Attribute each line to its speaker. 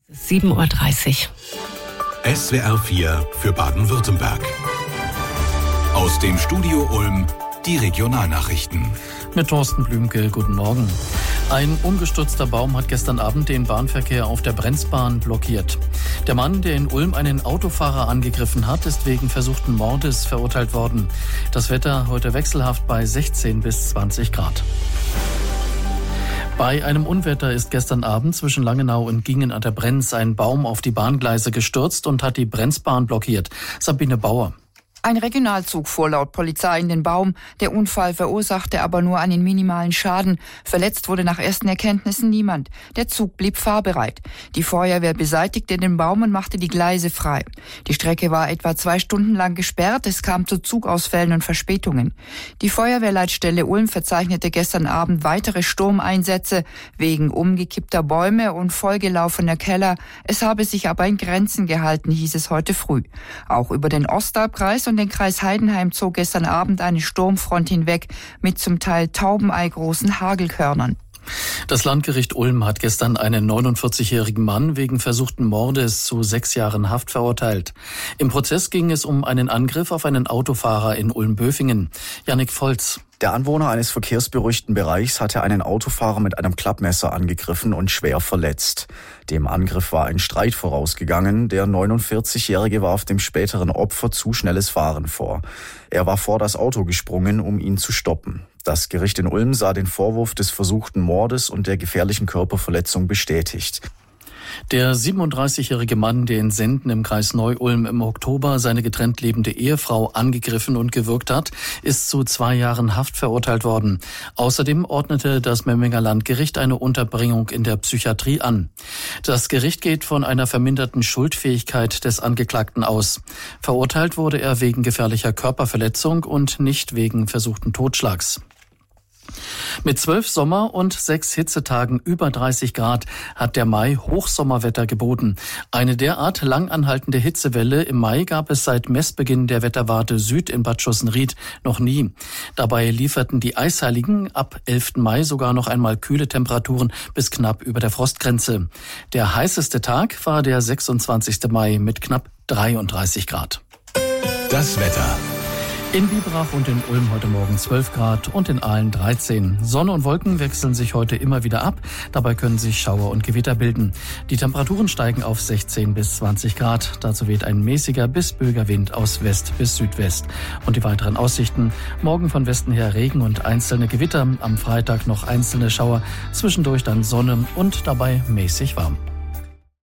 Speaker 1: 7:30 Uhr.
Speaker 2: SWR 4 für Baden-Württemberg. Aus dem Studio Ulm die Regionalnachrichten.
Speaker 3: Mit Thorsten Blümke, guten Morgen. Ein umgestürzter Baum hat gestern Abend den Bahnverkehr auf der Brenzbahn blockiert. Der Mann, der in Ulm einen Autofahrer angegriffen hat, ist wegen versuchten Mordes verurteilt worden. Das Wetter heute wechselhaft bei 16 bis 20 Grad. Bei einem Unwetter ist gestern Abend zwischen Langenau und Gingen an der Brenz ein Baum auf die Bahngleise gestürzt und hat die Brenzbahn blockiert. Sabine Bauer.
Speaker 4: Ein Regionalzug fuhr laut Polizei in den Baum. Der Unfall verursachte aber nur einen minimalen Schaden. Verletzt wurde nach ersten Erkenntnissen niemand. Der Zug blieb fahrbereit. Die Feuerwehr beseitigte den Baum und machte die Gleise frei. Die Strecke war etwa 2 Stunden lang gesperrt. Es kam zu Zugausfällen und Verspätungen. Die Feuerwehrleitstelle Ulm verzeichnete gestern Abend weitere Sturmeinsätze wegen umgekippter Bäume und vollgelaufener Keller. Es habe sich aber in Grenzen gehalten, hieß es heute früh. Auch über den Ostalbkreis und den Kreis Heidenheim zog gestern Abend eine Sturmfront hinweg mit zum Teil taubeneigroßen Hagelkörnern.
Speaker 3: Das Landgericht Ulm hat gestern einen 49-jährigen Mann wegen versuchten Mordes zu 6 Jahren Haft verurteilt. Im Prozess ging es um einen Angriff auf einen Autofahrer in Ulm-Böfingen. Jannik Volz.
Speaker 5: Der Anwohner eines verkehrsberuhigten Bereichs hatte einen Autofahrer mit einem Klappmesser angegriffen und schwer verletzt. Dem Angriff war ein Streit vorausgegangen. Der 49-Jährige warf dem späteren Opfer zu schnelles Fahren vor. Er war vor das Auto gesprungen, um ihn zu stoppen. Das Gericht in Ulm sah den Vorwurf des versuchten Mordes und der gefährlichen Körperverletzung bestätigt.
Speaker 3: Der 37-jährige Mann, der in Senden im Kreis Neu-Ulm im Oktober seine getrennt lebende Ehefrau angegriffen und gewürgt hat, ist zu 2 Jahren Haft verurteilt worden. Außerdem ordnete das Memminger Landgericht eine Unterbringung in der Psychiatrie an. Das Gericht geht von einer verminderten Schuldfähigkeit des Angeklagten aus. Verurteilt wurde er wegen gefährlicher Körperverletzung und nicht wegen versuchten Totschlags. Mit 12 Sommer- und 6 Hitzetagen über 30 Grad hat der Mai Hochsommerwetter geboten. Eine derart lang anhaltende Hitzewelle im Mai gab es seit Messbeginn der Wetterwarte Süd in Bad Schussenried noch nie. Dabei lieferten die Eisheiligen ab 11. Mai sogar noch einmal kühle Temperaturen bis knapp über der Frostgrenze. Der heißeste Tag war der 26. Mai mit knapp 33 Grad.
Speaker 2: Das Wetter.
Speaker 3: In Biberach und in Ulm heute Morgen 12 Grad und in Aalen 13. Sonne und Wolken wechseln sich heute immer wieder ab. Dabei können sich Schauer und Gewitter bilden. Die Temperaturen steigen auf 16 bis 20 Grad. Dazu weht ein mäßiger bis böiger Wind aus West bis Südwest. Und die weiteren Aussichten: morgen von Westen her Regen und einzelne Gewitter. Am Freitag noch einzelne Schauer. Zwischendurch dann Sonne und dabei mäßig warm.